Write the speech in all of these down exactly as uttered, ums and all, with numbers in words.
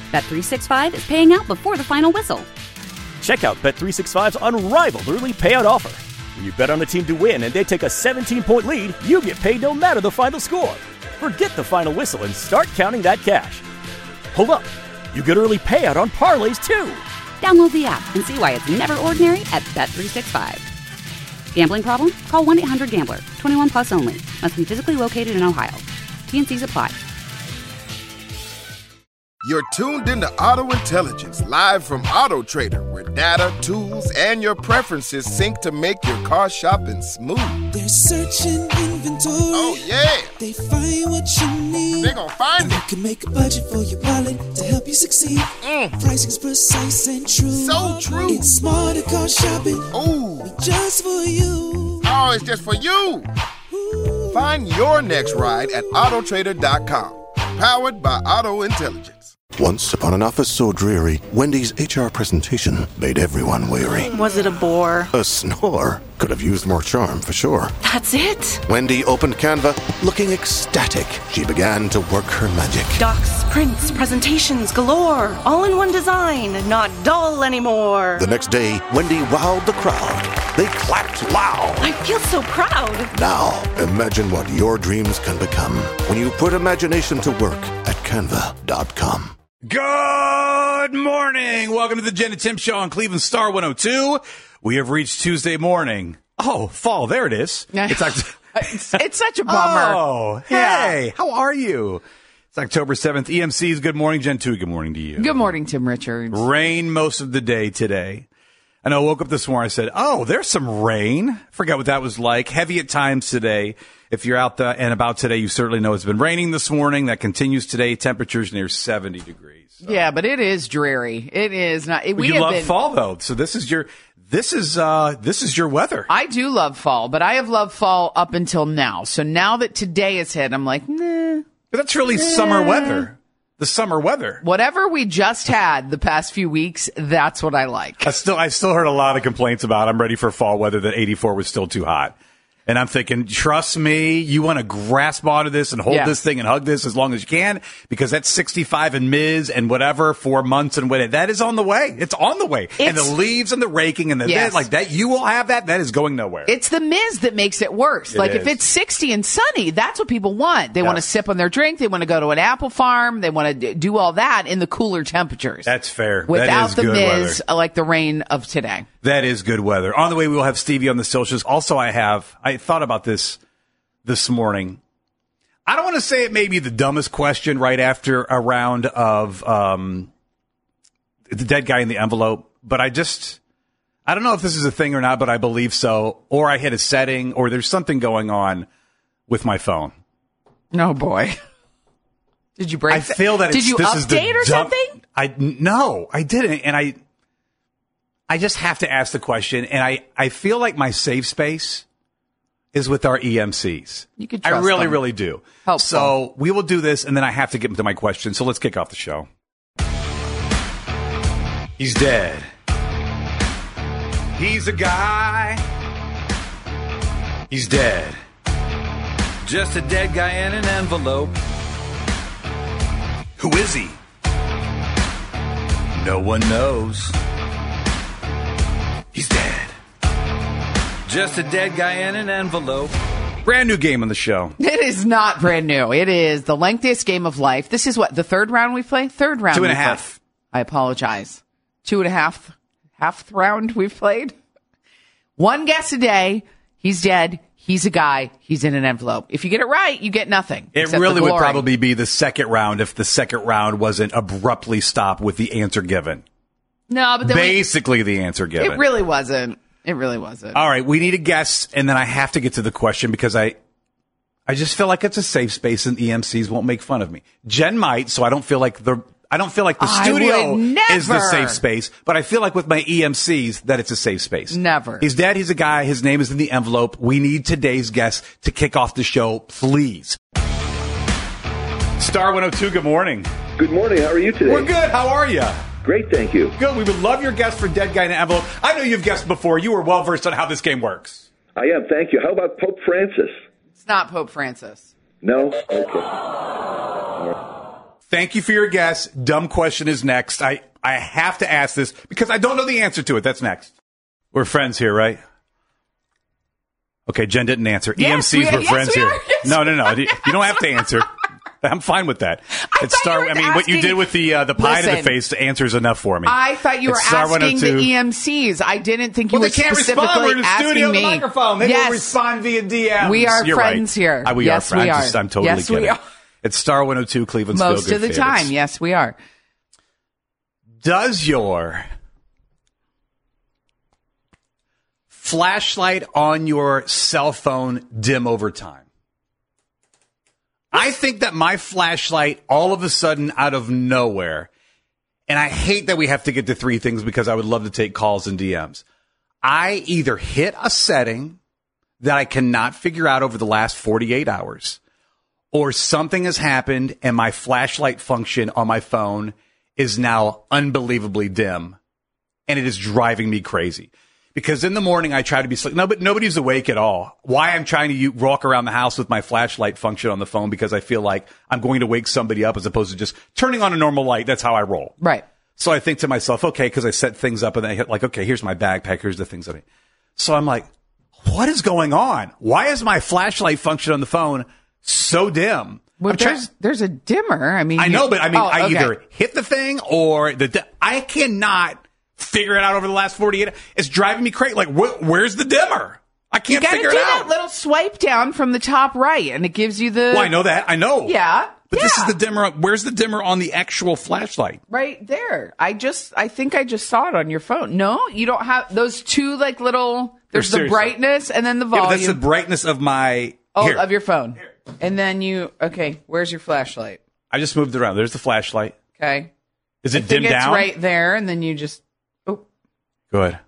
Bet three sixty-five is paying out before the final whistle. Check out Bet three sixty-five's unrivaled early payout offer. When you bet on a team to win and they take a seventeen-point lead, you get paid no matter the final score. Forget the final whistle and start counting that cash. Hold up. You get early payout on parlays, too. Download the app and see why it's never ordinary at Bet three sixty-five. Gambling problem? Call one eight hundred gambler. twenty-one plus only. Must be physically located in Ohio. T N Cs apply. You're tuned into Auto Intelligence, live from Auto Trader, where data, tools, and your preferences sync to make your car shopping smooth. They're searching inventory. Oh, yeah. They find what you need. They're gonna find and it. They can make a budget for your wallet to help you succeed. Mm. Pricing's precise and true. So true. It's smarter car shopping. Ooh. Just for you. Oh, it's just for you. Ooh. Find your next ride at Auto Trader dot com. Powered by Auto Intelligence. Once upon an office so dreary, Wendy's H R presentation made everyone weary. Was it a bore? A snore. Could have used more charm, for sure. That's it? Wendy opened Canva, looking ecstatic. She began to work her magic. Docs, prints, presentations galore. All in one design. Not dull anymore. The next day, Wendy wowed the crowd. They clapped loud. I feel so proud. Now, imagine what your dreams can become when you put imagination to work at canva dot com. Good morning. Welcome to the Jen and Tim Show on Cleveland Star one oh two. We have reached Tuesday morning. Oh, fall. There it is. It's, Oct- it's, it's such a bummer. Oh, hey. Yeah. How are you? It's October seventh. E M C's Good Morning. Jen two, good morning to you. Good morning, Tim Richards. Rain most of the day today. I know I woke up this morning, I said, oh, there's some rain. Forgot what that was like. Heavy at times today. If you're out there and about today, you certainly know it's been raining this morning. That continues today. Temperatures near seventy degrees. So. Yeah, but it is dreary. It is not. We well, you have love been, fall, though. So this is your this is uh, this is your weather. I do love fall, but I have loved fall up until now. So now that today is hit, I'm like, nah. But that's really nah. summer weather. The summer weather. Whatever we just had the past few weeks, that's what I like. I still I still heard a lot of complaints about I'm ready for fall weather, that eighty-four was still too hot. And I'm thinking, trust me, you want to grasp onto this and hold yes. this thing and hug this as long as you can, because that's sixty-five and Miz and whatever, four months and whatever. That is on the way. It's on the way. It's, and the leaves and the raking and the yes. that, like that, you will have that. That is going nowhere. It's the Miz that makes it worse. It like is. If it's sixty and sunny, that's what people want. They yes. want to sip on their drink. They want to go to an apple farm. They want to do all that in the cooler temperatures. That's fair. Without that is the good Miz, weather. like the rain of today. That is good weather. On the way, we will have Stevie on the socials. Also, I have, I thought about this this morning. I don't want to say it may be the dumbest question right after a round of um, the dead guy in the envelope, but I just, I don't know if this is a thing or not, but I believe so. Or I hit a setting, or there's something going on with my phone. Oh, boy. Did you break I feel that Did it's, you this update is the or dumb, something? I, no, I didn't. And I, I just have to ask the question, and I, I feel like my safe space is with our E M Cs. You could trust I really, them. really do. Helpful. So we will do this, and then I have to get into my question. So let's kick off the show. He's dead. He's a guy. He's dead. Just a dead guy in an envelope. Who is he? No one knows. He's dead. Just a dead guy in an envelope. Brand new game on the show. It is not brand new. It is the lengthiest game of life. This is what, the third round we play? Third round. Two and a played. half. I apologize. Two and a half, half round we've played. One guess a day. He's dead. He's a guy. He's in an envelope. If you get it right, you get nothing. It really would probably be the second round if the second round wasn't abruptly stopped with the answer given. No, but then basically we, the answer given. It really wasn't. It really wasn't. All right, we need a guess, and then I have to get to the question because I, I just feel like it's a safe space, and E M Cs won't make fun of me. Jen might, so I don't feel like the I don't feel like the studio is the safe space, but I feel like with my E M Cs that it's a safe space. Never. He's dead. He's a guy. His name is in the envelope. We need today's guest to kick off the show, please. Star one oh two. Good morning. Good morning. How are you today? We're good. How are you? Great, thank you. Good. We would love your guess for Dead Guy in an Envelope. I know you've guessed before. You were well versed on how this game works. I am. Thank you. How about Pope Francis? It's not Pope Francis. No? Okay. Right. Thank you for your guess. Dumb question is next. I, I have to ask this because I don't know the answer to it. That's next. We're friends here, right? Okay, Jen didn't answer. Yes, E M Cs, we- we're yes, friends we here. are. Yes, no, no, no. we You are. don't have to answer. I'm fine with that. I It's thought you were I mean, what you asking- did with the uh, the pie to the Listen. face, the answer is enough for me. I thought you It's were star asking the one oh two. E M Cs. I didn't think you Well, were they can't specifically respond. We're in the asking studio with me. the microphone. Maybe yes. we'll respond via D Ms. We are You're friends right. here. Uh, we Yes, are friends. we I'm are. just- I'm totally Yes, we kidding. are. It's Star one oh two, Cleveland's Most Feel of Good the favorites. time, yes, we are. Does your flashlight on your cell phone dim over time? I think that my flashlight all of a sudden out of nowhere, and I hate that we have to get to three things because I would love to take calls and D Ms. I either hit a setting that I cannot figure out over the last forty-eight hours, or something has happened and my flashlight function on my phone is now unbelievably dim, and it is driving me crazy. Because in the morning I try to be sleep. No, but nobody's awake at all. Why I'm trying to u- walk around the house with my flashlight function on the phone because I feel like I'm going to wake somebody up as opposed to just turning on a normal light. That's how I roll. Right. So I think to myself, okay, because I set things up and then I hit like, okay, here's my backpack. Here's the things that I. So I'm like, what is going on? Why is my flashlight function on the phone so dim? Well, I'm trying- there's, there's a dimmer. I mean, I know, you- but I mean, Oh, I okay. either hit the thing or the. di- I cannot figure it out over the last forty-eight. It's driving me crazy. Like, wh- where's the dimmer? I You can't got to figure do it that out. little swipe down from the top right, and it gives you the. Well, I know that. I know. Yeah. But this is yeah. the dimmer. Where's the dimmer on the actual flashlight? Right there. I just, I think I just saw it on your phone. No, you don't have those two like little. There's the Seriously. brightness and then the Yeah, volume. but that's the brightness of my. oh, Here. of your phone. And then you. Okay, where's your flashlight? I just moved it around. There's the flashlight. Okay. Is it I think dimmed it's down? right there, and then you just. Oh, Good.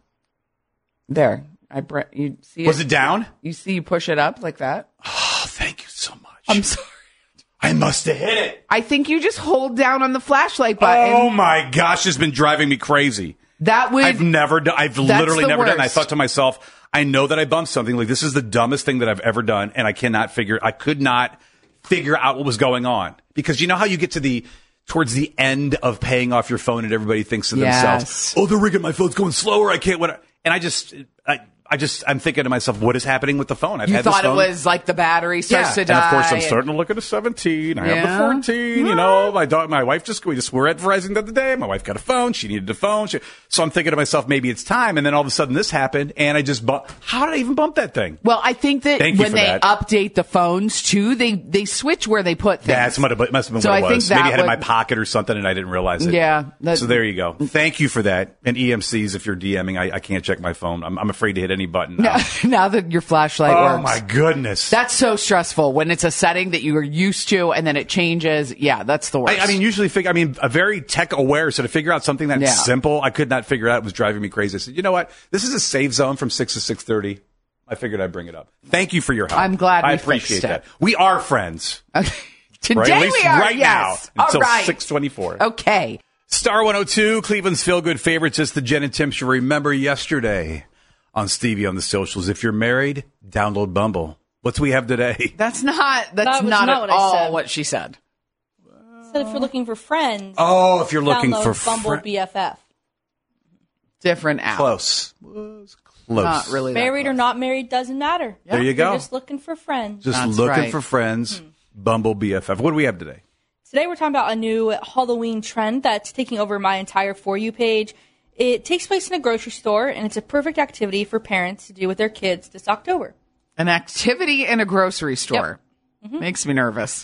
there. I bre- you see. Was it down? You see, you push it up like that. Oh, thank you so much. I'm sorry. I must have hit it. I think you just hold down on the flashlight button. Oh my gosh, it's been driving me crazy. That would. I've never done. I've literally the never done. I worst. thought to myself, I know that I bumped something. Like this is the dumbest thing that I've ever done, and I cannot figure. I could not figure out what was going on because you know how you get to the towards the end of paying off your phone, and everybody thinks to Yes. themselves, "Oh, the rig at my phone's going slower. I can't." What? And I just, I, I just, I'm thinking to myself, what is happening with the phone? I've You had this thought it phone- was like the battery starts yeah. to And die. of course, I'm and- starting to look at a seventeen. I have Yeah. the fourteen. You know, my daughter, my wife just we just were at Verizon the other day. My wife got a phone. She needed a phone. She, so I'm thinking to myself, maybe it's time. And then all of a sudden, this happened, and I just bump. How did I even bump that thing? Well, I think that Thank you when for they that. update the phones too, they they switch where they put things. That's what it must have been So what I it think was. Maybe I that had it in my would- pocket or something, and I didn't realize it. Yeah, that- so there you go. Thank you for that. And E M Cs, if you're DMing, I, I can't check my phone. I'm, I'm afraid to hit any button. Now. now, now that your flashlight Oh works. my goodness. That's so stressful when it's a setting that you are used to and then it changes. Yeah, that's the worst. I, I mean, usually, fig- I mean, a very tech aware. So to figure out something that's Yeah. simple, I could not figure out. It was driving me crazy. I said, you know what? This is a safe zone from six to six thirty. I figured I'd bring it up. Thank you for your help. I'm glad I we appreciate fixed it. that. We are friends. Okay. Today Right? At least we are. right yes. now All until right. six twenty-four. Okay. Star one oh two, Cleveland's Feel Good Favorites. It's the Jen and Tim show. Remember yesterday on Stevie on the socials. If you're married, download Bumble. What do we have today? That's not. That's That was not, not at what I all said. what she said. Said if you're looking for friends, Oh, if you're looking download for Bumble fri- B F F. Different app. Close. Was close. Not really. that Married or close. not married doesn't matter. There you You're go. just looking for friends. Just That's looking right. for friends. Bumble B F F. What do we have today? Today we're talking about a new Halloween trend that's taking over my entire For You page. It takes place in a grocery store, and it's a perfect activity for parents to do with their kids this October. An activity in a grocery store Mm-hmm. makes me nervous.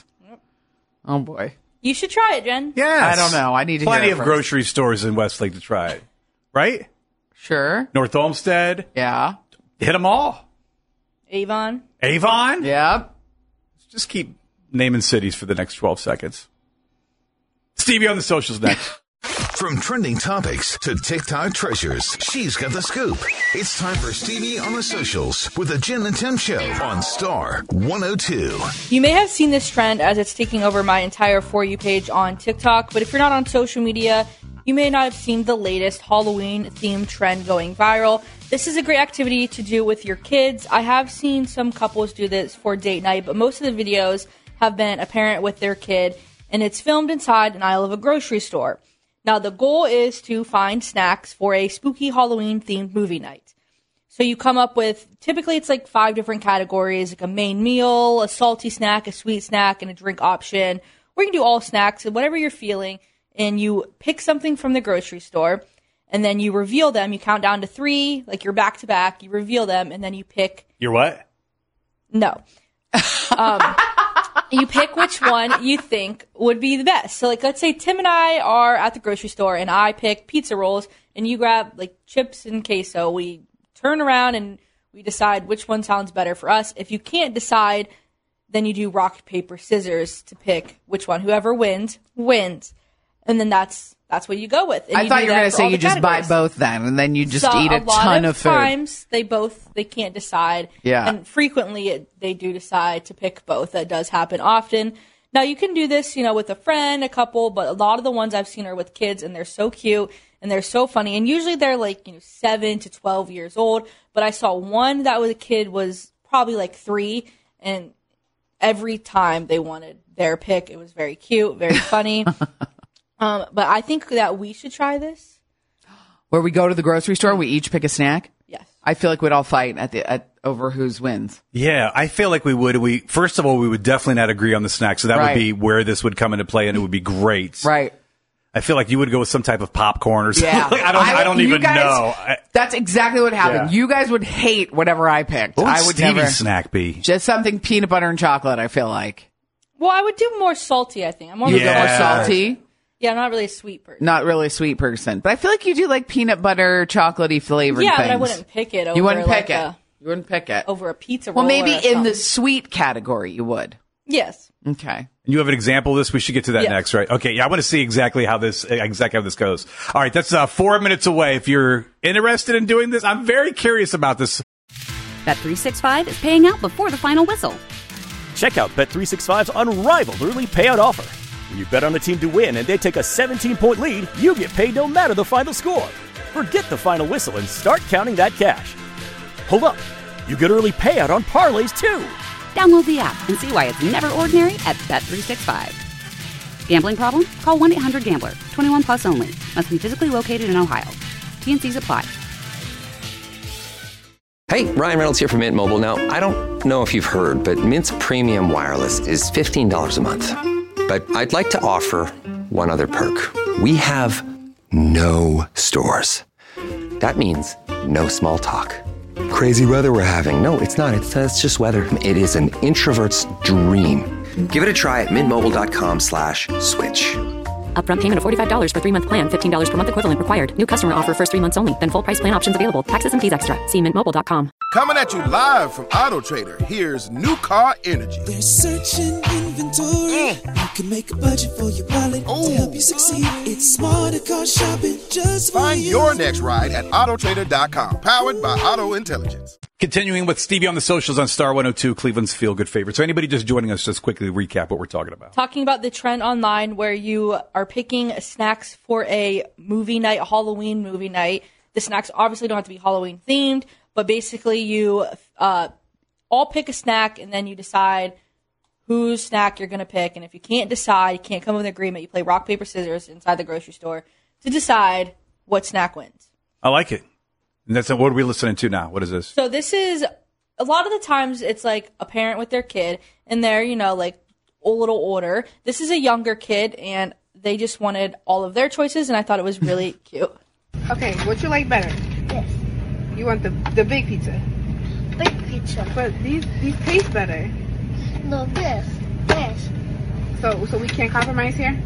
Oh boy. You should try it, Jen. Yes. I don't know. I need to hear Plenty it of first. grocery stores in Westlake to try it. Right? Sure. North Olmsted. Yeah. Hit them all. Avon. Avon. Yep. Just keep naming cities for the next twelve seconds. Stevie on the socials next. From trending topics to TikTok treasures, she's got the scoop. It's time for Stevie on the socials with the Jen and Tim Show on Star one oh two. You may have seen this trend as it's taking over my entire For You page on TikTok, but if you're not on social media, you may not have seen the latest Halloween-themed trend going viral. This is a great activity to do with your kids. I have seen some couples do this for date night, but most of the videos have been a parent with their kid, and it's filmed inside an aisle of a grocery store. Now, the goal is to find snacks for a spooky Halloween-themed movie night. So you come up with, typically it's like five different categories, like a main meal, a salty snack, a sweet snack, and a drink option. Or you can do all snacks, whatever you're feeling, and you pick something from the grocery store, and then you reveal them. You count down to three, like you're back-to-back, you reveal them, and then you pick... You're what? No. um, you pick which one you think would be the best. So, like, let's say Tim and I are at the grocery store, and I pick pizza rolls, and you grab, like, chips and queso. We turn around, and we decide which one sounds better for us. If you can't decide, then you do rock, paper, scissors to pick which one. Whoever wins, wins. And then that's that's what you go with. And I you thought do you were that going to for say all you the just buy categories. both then, and then you just So eat a, a lot ton of, of food. times they both they can't decide. Yeah. And frequently it, they do decide to pick both. That does happen often. Now you can do this, you know, with a friend, a couple, but a lot of the ones I've seen are with kids, and they're so cute and they're so funny. And usually they're like, you know, seven to twelve years old. But I saw one that was a kid was probably like three, and every time they wanted their pick, it was very cute, very funny. Um, but I think that we should try this. Where we go to the grocery store, we each pick a snack? Yes. I feel like we'd all fight at the at, over whose wins. Yeah, I feel like we would. We First of all, we would definitely not agree on the snack, so that Right. would be where this would come into play, and it would be great. Right. I feel like you would go with some type of popcorn or something. Yeah. Like, I don't. I, don't you even guys- know. I, That's exactly what happened. Yeah. You guys would hate whatever I picked. what would I would Stevie's never. snack be? Just something peanut butter and chocolate, I feel like. Well, I would do more salty, I think. I'm more You of a go more Yeah. salty. Yeah, I'm not really a sweet person. Not really a sweet person. But I feel like you do like peanut butter, chocolatey flavored Yeah, things. but I wouldn't pick it over You wouldn't like pick it. a, You wouldn't pick it. over a pizza roll. Well, maybe or in something. the sweet category you would. Yes. Okay. You have an example of this? We should get to that Yes. next, right? Okay, yeah, I want to see exactly how this exactly how this goes. All right, that's uh, four minutes away. If you're interested in doing this, I'm very curious about this. Bet three sixty-five is paying out before the final whistle. Check out Bet three sixty-five's unrivaled early payout offer. When you bet on a team to win and they take a seventeen-point lead, you get paid no matter the final score. Forget the final whistle and start counting that cash. Hold up. You get early payout on parlays, too. Download the app and see why it's never ordinary at Bet three sixty-five. Gambling problem? Call one eight hundred gambler. twenty-one plus only. Must be physically located in Ohio. T and C's apply. Hey, Ryan Reynolds here from Mint Mobile. Now, I don't know if you've heard, but Mint's premium wireless is fifteen dollars a month. But I'd like to offer one other perk. We have no stores. That means no small talk. Crazy weather we're having. No, it's not. It's, uh, it's just weather. It is an introvert's dream. Give it a try at mintmobile.com slash switch. Upfront payment of forty-five dollars for three-month plan, fifteen dollars per month equivalent required. New customer offer first three months only. Then full price plan options available. Taxes and fees extra. See mint mobile dot com. Coming at you live from Auto Trader, here's New Car Energy. They're searching inventory. You can make a budget for your wallet to help you succeed. It's smarter car shopping just for Find you. your next ride at auto trader dot com, powered by Auto Intelligence. Continuing with Stevie on the socials on Star one oh two, Cleveland's Feel Good favorite. So anybody just joining us, just quickly recap what we're talking about. Talking about the trend online where you are picking snacks for a movie night, a Halloween movie night. The snacks obviously don't have to be Halloween themed, but basically you uh, all pick a snack and then you decide whose snack you're going to pick. And if you can't decide, you can't come with an agreement, you play rock, paper, scissors inside the grocery store to decide what snack wins. I like it. And that's what are we listening to now? What is this? So this is, a lot of the times it's like a parent with their kid and they're, you know, like a little older. This is a younger kid and they just wanted all of their choices and I thought it was really cute. Okay, what you like better? This. You want the the big pizza? Big pizza. But these these taste better. No, this. This. So so we can't compromise here?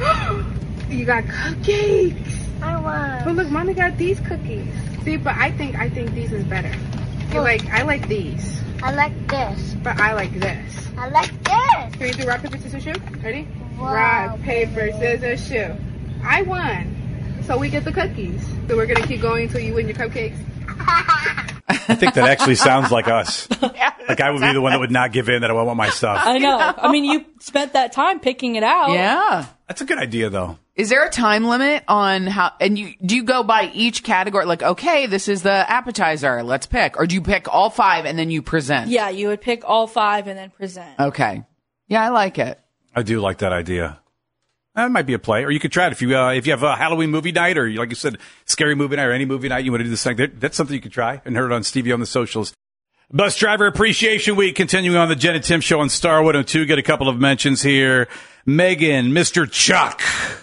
You got cupcakes. I want. But look, Mommy got these cookies. See, but I think I think these is better. You Look. like I like these. I like this. But I like this. I like this. Can we do rock, paper, scissors, shoe? Ready? Wow. Rock, paper, scissors, shoe. I won. So we get the cookies. So we're gonna keep going until you win your cupcakes. I think that actually sounds like us. Like I would be the one that would not give in, that I want my stuff. I know. I mean, you spent that time picking it out. Yeah. That's a good idea, though. Is there a time limit on how, and you, do you go by each category? Like, okay, this is the appetizer, let's pick. Or do you pick all five and then you present? Yeah, you would pick all five and then present. Okay. Yeah, I like it. I do like that idea. That might be a play, or you could try it if you uh, if you have a Halloween movie night, or like you said, scary movie night, or any movie night you want to do this thing. That, that's something you could try. And heard it on Stevie on the socials. Bus Driver Appreciation Week continuing on the Jen and Tim Show on Star one oh two. Get a couple of mentions here. Megan, Mister Chuck,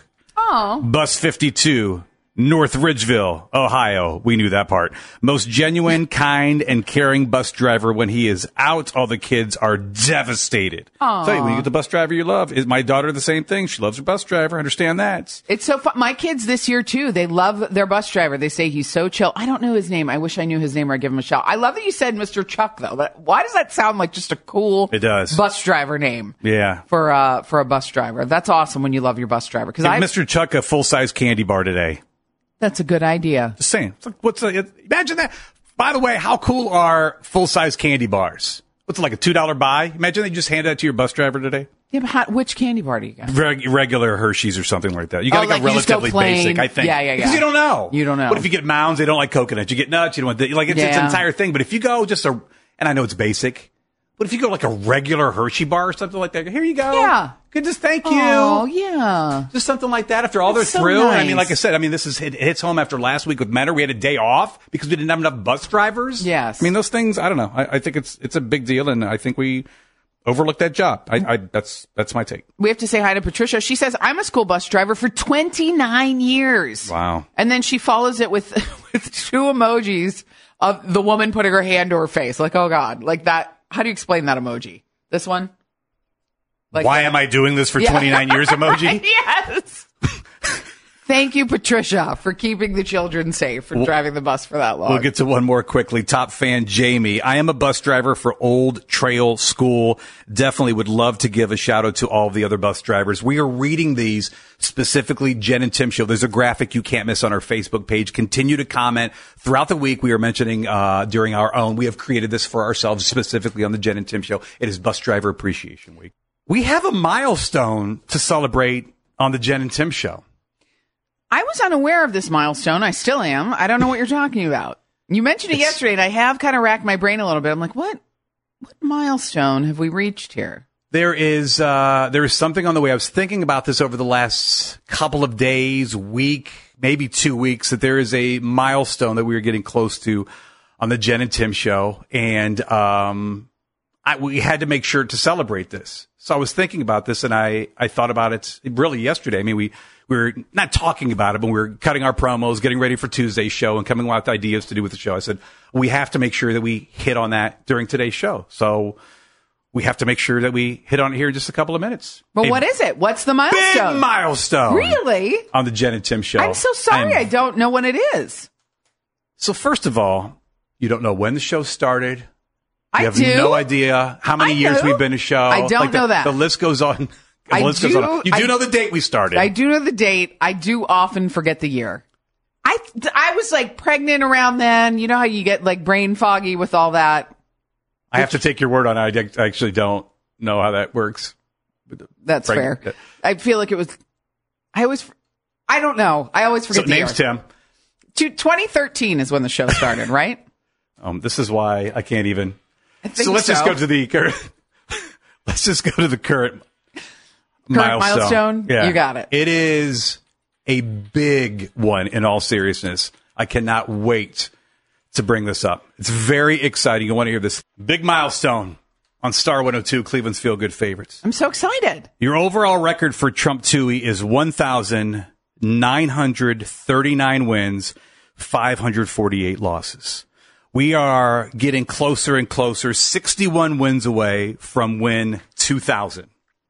Oh, Bus fifty-two. North Ridgeville, Ohio. We knew that part. Most genuine, kind, and caring bus driver. When he is out, all the kids are devastated. Aw. Tell you, when you get the bus driver you love, is my daughter the same thing? She loves her bus driver. Understand that. It's so fun. My kids this year, too, they love their bus driver. They say he's so chill. I don't know his name. I wish I knew his name or I'd give him a shout. I love that you said Mister Chuck, though. But why does that sound like just a cool It does. bus driver name Yeah. for uh, for a bus driver? That's awesome when you love your bus driver. Because Give I Mister Chuck a full-size candy bar today. That's a good idea. Just saying. It's like, what's a, imagine that. By the way, how cool are full-size candy bars? What's it, like a two dollar buy? Imagine they just hand that to your bus driver today. Yeah, but how, which candy bar do you got? Reg- regular Hershey's or something like that. You got Oh, to like go you just go relatively plain. basic, I think. Yeah, yeah, yeah. Because you don't know. You don't know. What if you get Mounds? They don't like coconut. You get nuts. You don't want the, like it's, it's an Yeah. entire thing. But if you go just a, and I know it's basic, but if you go like a regular Hershey bar or something like that, here you go. Yeah. Good, just thank you. Oh, yeah. Just something like that after all That's they're so through. And I mean, nice. like I said, I mean, this is it hits home after last week with Mentor. We had a day off because we didn't have enough bus drivers. Yes. I mean, those things, I don't know. I, I think it's it's a big deal, and I think we overlooked that job. I, I that's that's my take. We have to say hi to Patricia. She says, I'm a school bus driver for twenty-nine years. Wow. And then she follows it with, with two emojis of the woman putting her hand to her face. Like, oh, God. Like that. How do you explain that emoji? This one? Like Why that. am I doing this for Yeah. twenty-nine years emoji? Yes. Thank you, Patricia, for keeping the children safe, for driving the bus for that long. We'll get to one more quickly. Top fan Jamie. I am a bus driver for Old Trail School. Definitely would love to give a shout out to all of the other bus drivers. We are reading these specifically Jen and Tim Show. There's a graphic you can't miss on our Facebook page. Continue to comment throughout the week. We are mentioning uh during our own. We have created this for ourselves specifically on the Jen and Tim Show. It is Bus Driver Appreciation Week. We have a milestone to celebrate on the Jen and Tim Show. I was unaware of this milestone. I still am. I don't know what you're talking about. You mentioned it yesterday, and I have kind of racked my brain a little bit. I'm like, what? What milestone have we reached here? There is uh, there is something on the way. I was thinking about this over the last couple of days, week, maybe two weeks, that there is a milestone that we are getting close to on the Jen and Tim Show, and um, I, we had to make sure to celebrate this. So I was thinking about this, and I, I thought about it really yesterday. I mean, we, we were not talking about it, but we were cutting our promos, getting ready for Tuesday's show, and coming up with ideas to do with the show. I said, we have to make sure that we hit on that during today's show. So we have to make sure that we hit on it here in just a couple of minutes. But A what is it? What's the milestone? Big milestone. Really? On the Jen and Tim Show. I'm so sorry. I'm- I don't know what it is. So first of all, you don't know when the show started. You I have do. no idea how many I years do. we've been a show. I don't Like the, know that. The list goes on. The I list do, goes on. You do I- know the date we started. I do know the date. I do often forget the year. I I was like pregnant around then. You know how you get like brain foggy with all that? I have to take your word on it. I actually don't know how that works. That's Pregnant. fair. I feel like it was. I always. I don't know. I always forget So the name's year. Tim. To- twenty thirteen is when the show started, right? Um, this is why I can't even. I think So let's just so. go to the current. Let's just go to the current, Current milestone? Yeah. You got it. It is a big one. In all seriousness, I cannot wait to bring this up. It's very exciting. You want to hear this big milestone on Star one oh two, Cleveland's Feel Good Favorites. I'm so excited. Your overall record for Trump Toohey is one thousand nine hundred thirty-nine wins, five hundred forty-eight losses. We are getting closer and closer, sixty-one wins away from win two thousand.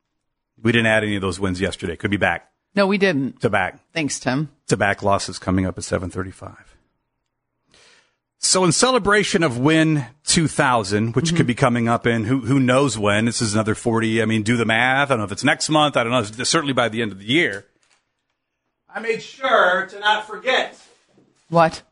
We didn't add any of those wins yesterday. Could be back. No, we didn't. To back. Thanks, Tim. To back losses coming up at seven thirty-five. So in celebration of win two thousand, which Mm-hmm. could be coming up in who who knows when, this is another forty. I mean, do the math. I don't know if it's next month. I don't know. It's certainly by the end of the year. I made sure to not forget. What?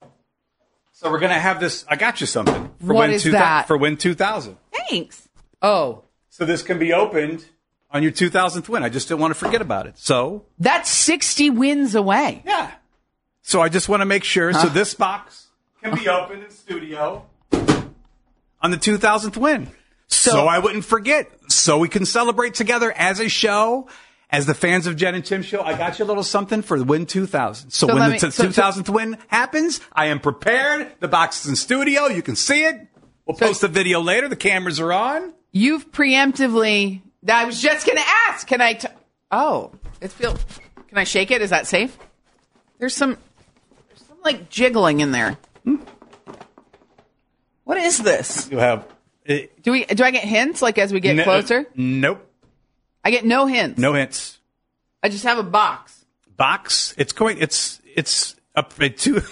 So we're going to have this. I got you something. For What win is two, that? For win two thousand. Thanks. Oh. So this can be opened on your two thousandth win. I just didn't want to forget about it. So. That's sixty wins away. Yeah. So I just want to make sure. So Huh? this box can be opened in studio on the two thousandth win. So, So- I wouldn't forget. So we can celebrate together as a show. as the fans of Jen and Tim show, I got you a little something for the Win two thousand. So, So when let the me- t- so- two thousandth win happens, I am prepared. The box is in studio. You can see it. We'll post the video later. The cameras are on. You've preemptively. I was just going to ask. Can I? T- oh, it feels. Can I shake it? Is that safe? There's some. There's some like jiggling in there. Hmm. What is this? You have. It, Do we? Do I get hints like as we get no- closer? Nope. I get no hints. No hints. I just have a box. Box. It's going. It's it's up to.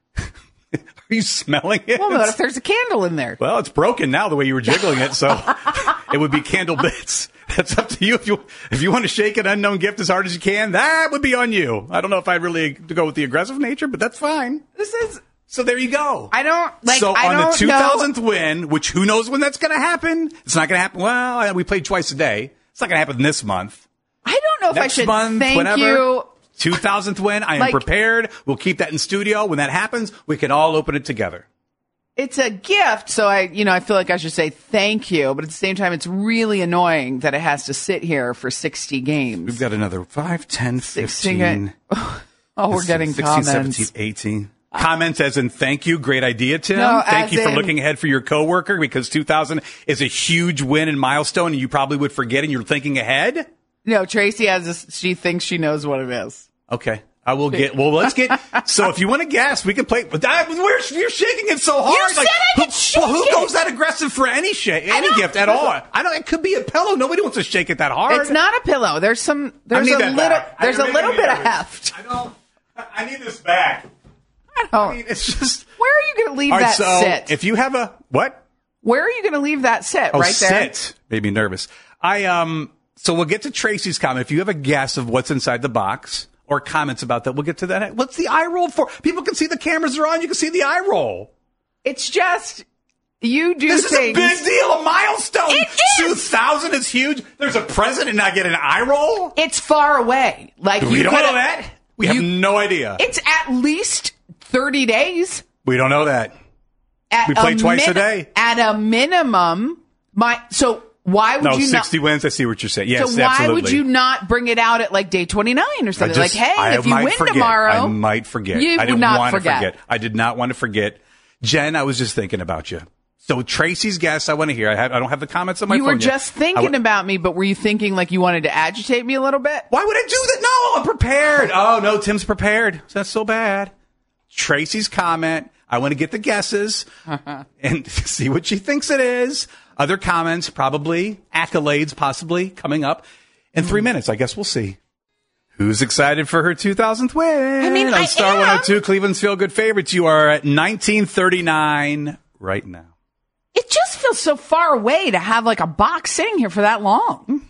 Are you smelling it? Well, what if there's a candle in there? Well, it's broken now the way you were jiggling it, so it would be candle bits. That's up to you. If you if you want to shake an unknown gift as hard as you can, that would be on you. I don't know if I'd really go with the aggressive nature, but that's fine. This is so. There you go. I don't like. So I on don't the two thousandth win, which who knows when that's going to happen? It's not going to happen. Well, we played twice a day. It's not going to happen this month. I don't know if Next I should month, thank whenever. you. two thousandth win. I am Like- prepared. We'll keep that in studio. When that happens, we can all open it together. It's a gift, so I, you know, I feel like I should say thank you, but at the same time, it's really annoying that it has to sit here for sixty games. We've got another five, ten, fifteen. sixteen. Oh, we're getting sixteen, comments. seventeen, eighteen. Comments as in thank you. Great idea, Tim. No, thank as you for in- looking ahead for your coworker because two thousand is a huge win and milestone and you probably would forget and you're thinking ahead. No, Tracy has this, she thinks she knows what it is. Okay. I will get, well, let's get, so if you want to guess, we can play, but that, we're, you're shaking it so hard. You said I could who, shake well, who it. goes that aggressive for any shake, any gift at all? I know it could be a pillow. Nobody wants to shake it that hard. It's not a pillow. There's some, there's need a that little, back. I there's a really little need bit of that. heft. I don't, I need this back. I don't. I mean, it's just. Where are you going to leave All right, that so sit? if you have a, what? Where are you going to leave that sit? Oh, right there? sit. Made me nervous. I, um, so we'll get to Tracy's comment. If you have a guess of what's inside the box or comments about that, we'll get to that. What's the eye roll for? People can see the cameras are on. You can see the eye roll. It's just, you do This things. is a big deal, a milestone. It is. two thousand is huge. There's a president not get an eye roll? It's far away. Like We you don't coulda- know that. We have you- no idea. It's at least thirty days. We don't know that. At We play a twice a min- day. At a minimum, my so why would No, you sixty not? wins. I see what you're saying. Yes, so why absolutely. would you not bring it out at like day twenty-nine or I something? just- like, hey, I if you might win forget. tomorrow, I might forget. You I would didn't not want forget. to forget. I did not want to forget. Jen, I was just thinking about you. So Tracy's guess, I want to hear. I, have, I don't have the comments on my you phone were yet. just I thinking w- about me, but were you thinking like you wanted to agitate me a little bit? Why would I do that? No, I'm prepared. Oh, no, Tim's prepared. That's so bad. Tracy's comment. I want to get the guesses and see what she thinks it is. Other comments, probably. Accolades, possibly, coming up in three minutes. I guess we'll see. Who's excited for her two thousandth win? I mean, on I Star am. one oh two, Cleveland's Feel Good Favorites. You are at nineteen thirty-nine right now. It just feels so far away to have like a box sitting here for that long.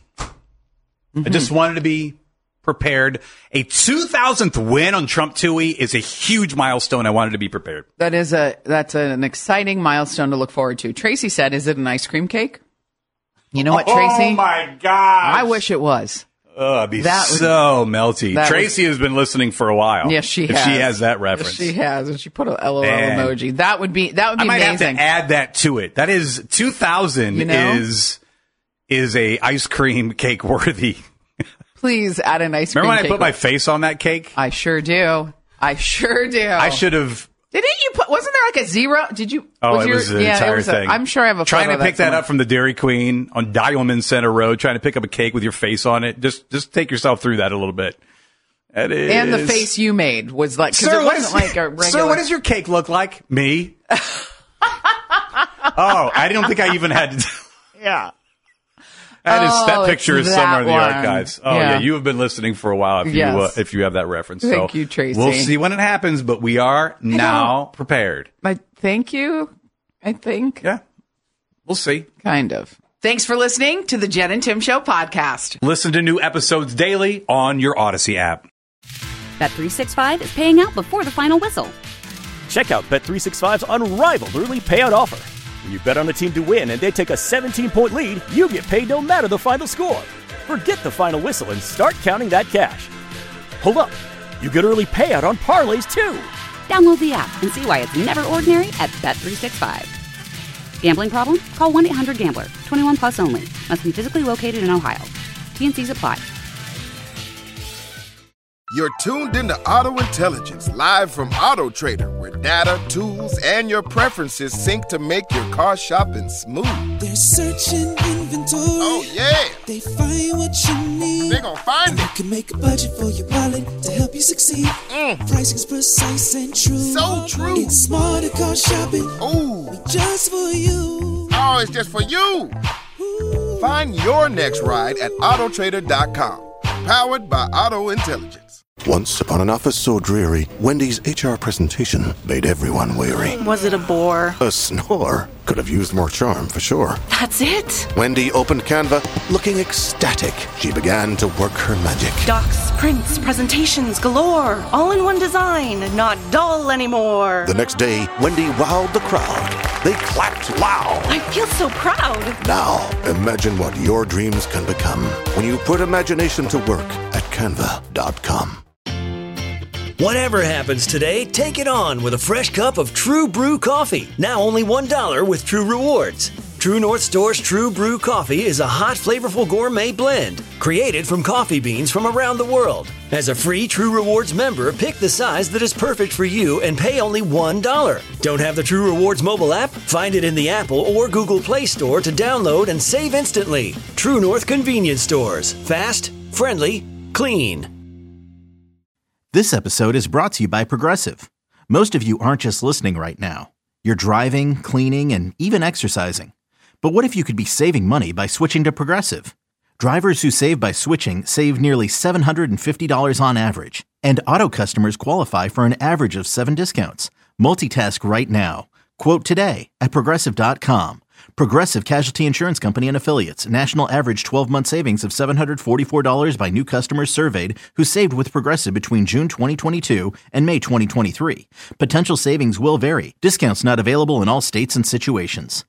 I just wanted to be prepared. A two thousandth win on Trump Tui is a huge milestone. I wanted to be prepared. That is a that's an exciting milestone to look forward to. Tracy said, "Is it an ice cream cake?" You know what, Tracy? Oh my gosh. I wish it was. Oh, it'd be That would- so melty. that Tracy has been listening for a while. Yes, she if has. she has that reference. She has, and she put a LOL Man. emoji. That would be that would be I might amazing. have to add that to it. That is two thousand You know? is is a ice cream cake worthy. Please add an ice cream. Remember when I cake put my with- face on that cake? I sure do. I sure do. I should have. Didn't you put? Wasn't there like a zero? Did you? Oh, it your- was the yeah, entire it was a- thing. I'm sure I have a trying photo to of pick that somewhere. up from the Dairy Queen on Diamond Center Road. Trying to pick up a cake with your face on it. Just just take yourself through that a little bit. That is. And the face you made was like, because Sir, it what wasn't is- like a regular. Sir, what does your cake look like? Me? Oh, I don't think I even had to. Yeah. That is Oh, that it's picture is that somewhere in the one. archives. Oh Yeah. yeah. you have been listening for a while. If Yes. you uh, if you have that reference, Thank so you, Tracy. We'll see when it happens, but we are now prepared. I thank you. I think. Yeah, we'll see. Kind of. Thanks for listening to the Jen and Tim Show podcast. Listen to new episodes daily on your Odyssey app. Bet three sixty-five is paying out before the final whistle. Check out Bet three sixty-five's unrivaled early payout offer. When you bet on a team to win and they take a seventeen-point lead, you get paid no matter the final score. Forget the final whistle and start counting that cash. Hold up. You get early payout on parlays, too. Download the app and see why it's never ordinary at Bet three sixty-five. Gambling problem? Call one eight hundred gambler. twenty-one plus only. Must be physically located in Ohio. T and C's apply. You're tuned into Auto Intelligence, live from Auto Trader, where data, tools, and your preferences sync to make your car shopping smooth. They're searching inventory. Oh, yeah. They find what you need. They gon' find and it. You can make a budget for your wallet to help you succeed. Mm. Pricing's precise and true. So true. It's smarter car shopping. Ooh. Just for you. Oh, it's just for you. Ooh. Find your next ride at auto trader dot com. Powered by Auto Intelligence. Once upon an office so dreary, Wendy's H R presentation made everyone weary. Was it a bore? A snore. Could have used more charm, for sure. That's it? Wendy opened Canva, looking ecstatic. She began to work her magic. Docs, prints, presentations galore. All in one design, not dull anymore. The next day, Wendy wowed the crowd. They clapped loud. I feel so proud. Now, imagine what your dreams can become when you put imagination to work at canva dot com. Whatever happens today, take it on with a fresh cup of True Brew coffee. Now only one dollar with True Rewards. True North Store's True Brew coffee is a hot, flavorful gourmet blend created from coffee beans from around the world. As a free True Rewards member, pick the size that is perfect for you and pay only one dollar. Don't have the True Rewards mobile app? Find it in the Apple or Google Play Store to download and save instantly. True North Convenience Stores. Fast, friendly, clean. This episode is brought to you by Progressive. Most of you aren't just listening right now. You're driving, cleaning, and even exercising. But what if you could be saving money by switching to Progressive? Drivers who save by switching save nearly seven hundred fifty dollars on average. And auto customers qualify for an average of seven discounts. Multitask right now. Quote today at progressive dot com. Progressive Casualty Insurance Company and Affiliates. National average twelve-month savings of seven hundred forty-four dollars by new customers surveyed who saved with Progressive between June twenty twenty-two and May twenty twenty-three. Potential savings will vary. Discounts not available in all states and situations.